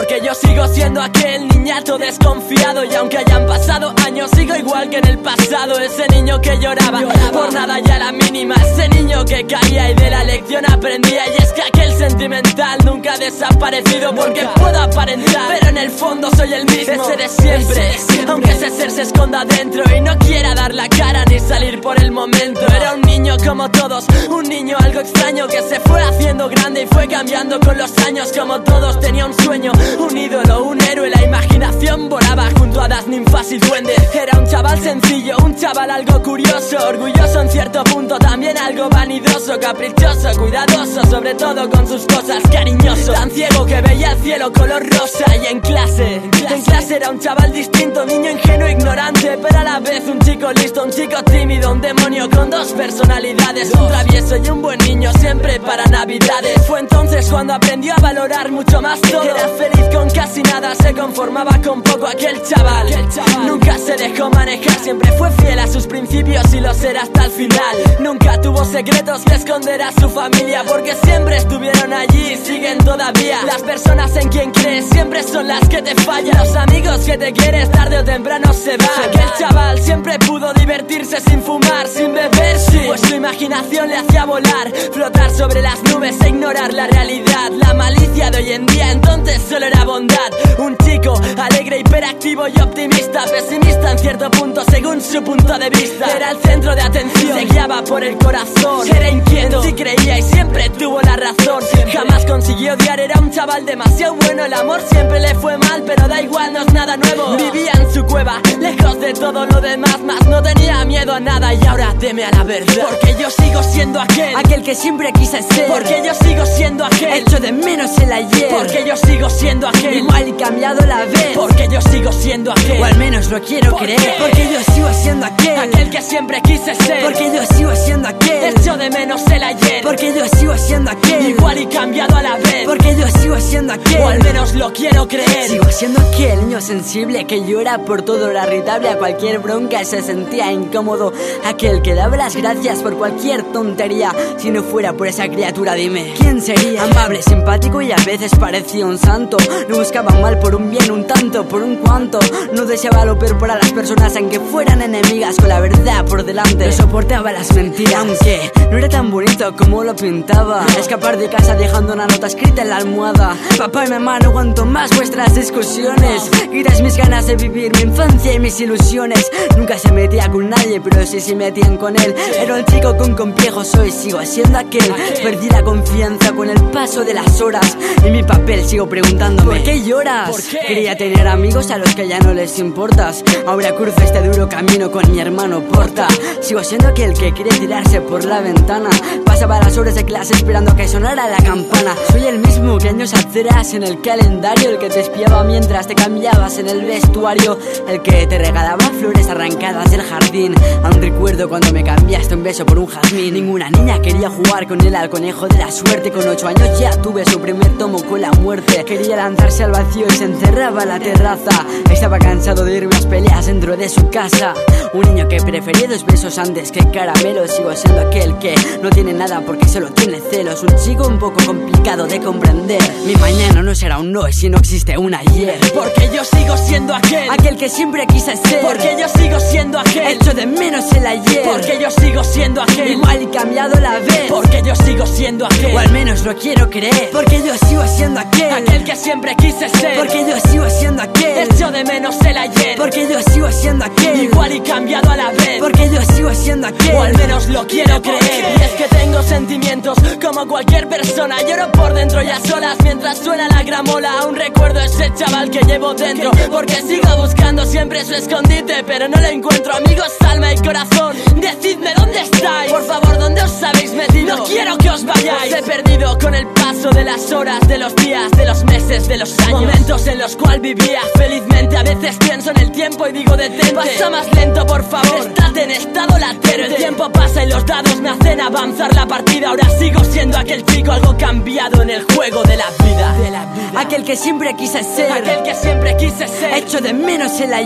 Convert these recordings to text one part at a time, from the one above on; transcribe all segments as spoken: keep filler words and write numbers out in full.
Porque yo sigo siendo aquel niñato desconfiado, y aunque hayan pasado años sigo igual que en el pasado. Ese niño que lloraba, lloraba por nada y a la mínima, ese niño que caía y de la lección aprendía. Y es que aquel sentimental nunca ha desaparecido, porque nunca puedo aparentar, pero en el fondo soy el mismo, ese de siempre, ese de siempre. Aunque ese ser se esconda dentro y no quiera dar la cara ni salir por el momento. Era un niño como todos, un niño algo extraño que se fue haciendo grande y fue cambiando con los años. Como todos tenía un sueño, un ídolo, un héroe. La imaginación volaba junto a hadas, ninfas y duendes. Era un chaval sencillo, un chaval algo curioso, orgulloso en cierto punto, también algo vanidoso, caprichoso, cuidadoso, sobre todo con sus cosas, cariñoso. Tan ciego que veía el cielo color rosa. Y en clase, en clase, en clase era un chaval distinto, niño ingenuo, ignorante, pero a la vez un chico listo, un chico tímido, un demonio con dos personalidades, un travieso y un buen niño siempre para navidades. Fue entonces cuando aprendió a valorar mucho más todo. Era feliz con casi nada, se conformaba con poco aquel chaval. aquel chaval Nunca se dejó manejar, siempre fue fiel a sus principios y lo será hasta el final. Nunca tuvo secretos que esconder a su familia, porque siempre estuvieron allí y siguen todavía. Las personas en quien crees siempre son las que te fallan. Los amigos que te quieres tarde o temprano se van. Aquel chaval siempre pudo divertirse sin fumar, sin beber, sí, pues su imaginación le hacía volar, flotar sobre las nubes e ignorar la realidad. La malicia de hoy en día entonces solo era bondad. Un chico alegre, hiperactivo y optimista, pesimista en cierto punto según su punto de vista. Era el centro de atención, se guiaba por el corazón, era inquieto, sí creía y siempre tuvo la razón. Jamás consiguió odiar, era un chaval demasiado bueno. El amor siempre le fue mal, pero da igual, no es nada nuevo. Vivía en su cueva, lejos de todo lo demás, más no tenía miedo a nada y ahora teme a la verdad. Porque yo sigo siendo aquel, aquel que siempre quise ser. Porque yo sigo siendo aquel, echo de menos el ayer. Porque yo sigo siendo aquel, igual y cambiado la vez. Porque yo sigo siendo aquel, o al menos lo quiero ¿Por creer? Qué? Porque yo sigo siendo aquel, aquel que siempre quise ser. Porque yo sigo siendo aquel, echo de menos el ayer. Porque yo sigo siendo aquel, igual y cambiado a la vez. Porque yo sigo siendo aquel, o al menos lo quiero creer. Sigo siendo aquel niño sensible que llora por todo, lo irritable a cualquier bronca, se sentía incómodo. Aquel que daba las gracias por cualquier tontería. Si no fuera por esa criatura, dime, ¿quién sería? Amable, simpático y a veces parecía un santo. No buscaba mal por un bien, un tanto por un cuanto. No deseaba lo peor para las personas, aunque fueran enemigas, con la verdad por delante. No soportaba las mentiras, aunque no era tan bonito como lo pintaba. Escapar de casa dejando una nota escrita en la almohada. Papá y mamá, no aguanto más vuestras discusiones. Quitas mis ganas de vivir mi infancia y mis ilusiones. Nunca se metía con nadie, pero sí se metían con él. Era un chico con complejos, hoy sigo siendo aquel. Perdí la confianza con el paso de las horas. Y mi papel sigo preguntándome, ¿por qué lloras? ¿Por qué? Quería tener amigos a los que ya no les importas. Ahora cruzo este duro camino con mi hermano Porta. Sigo siendo aquel que quería tirarse por la ventana. Pasaba las horas de clase esperando a que sonara la campana. Soy el mismo que años atrás en el calendario, el que te espiaba mientras te cambiabas en el vestuario, el que te regalaba flores arrancadas del jardín. Aún recuerdo cuando me cambiaste un beso por un jazmín. Ninguna niña quería jugar con él al conejo de la suerte. Con ocho años ya tuve su primer tomo con la muerte. Quería lanzarse al vacío y se encerraba en la terraza. Estaba cansado de irme a las peleas dentro de su casa. Un niño que prefería dos besos antes que caramelos. Sigo siendo aquel que no tiene nada porque solo tiene celos. Un chico un poco complicado de comprender. Mi mañana no será un no si no existe un ayer. Porque yo sigo siendo aquel, aquel que siempre quise ser. Porque yo sigo siendo aquel, echo de menos el ayer. Porque yo sigo siendo aquel, igual y cambiado la vez. Porque yo sigo siendo aquel, o al menos lo quiero creer. Porque yo sigo siendo aquel, aquel que siempre quise ser. Porque yo sigo siendo aquel, echo de menos el ayer. Porque yo sigo siendo aquel, igual y cambiado a la vez. Porque yo sigo siendo aquel, o al menos lo quiero creer. Y es que tengo sentimientos como cualquier persona. Lloro por dentro y a solas mientras suena la gramola. Aún recuerdo ese chaval que llevo dentro, porque sigo buscando siempre su escondite, pero no lo encuentro. Amigos, alma y corazón, decidme dónde estáis. Por favor, ¿dónde os habéis metido? No quiero que os vayáis. Os he perdido con el paso de las horas, de los días, de los meses, de los años. Momentos en los cuales vivía felizmente. A veces pienso en el tiempo y digo detente. Pasa más lento, por favor, estate en estado latente. El tiempo pasa y los dados me hacen avanzar la partida. Ahora sigo siendo aquel chico algo cambiado en el juego de la vida, de la vida. Aquel que siempre quise ser, aquel que siempre quise ser. Echo de menos el ayer.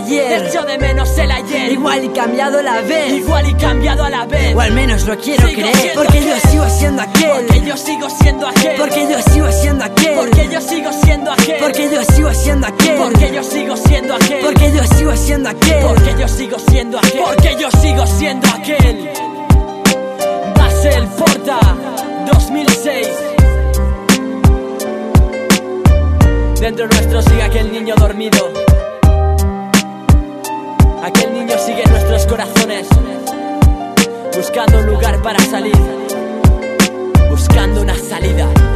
ayer. Echo de menos el ayer. Igual y cambiado a la vez. Igual y cambiado a la vez. O al menos lo quiero Sigo creer. siendo Porque aquel. yo sigo siendo aquel. Porque yo sigo siendo aquel. Porque yo sigo siendo aquel. Porque yo sigo siendo aquel. Porque yo sigo siendo aquel. Porque yo sigo siendo aquel. Porque yo sigo siendo aquel. Porque yo sigo siendo aquel. Porque yo sigo siendo aquel. Basel Porta dos mil seis. Dentro nuestro sigue aquel niño dormido. Aquel niño sigue en nuestros corazones, buscando un lugar para salir, buscando una salida.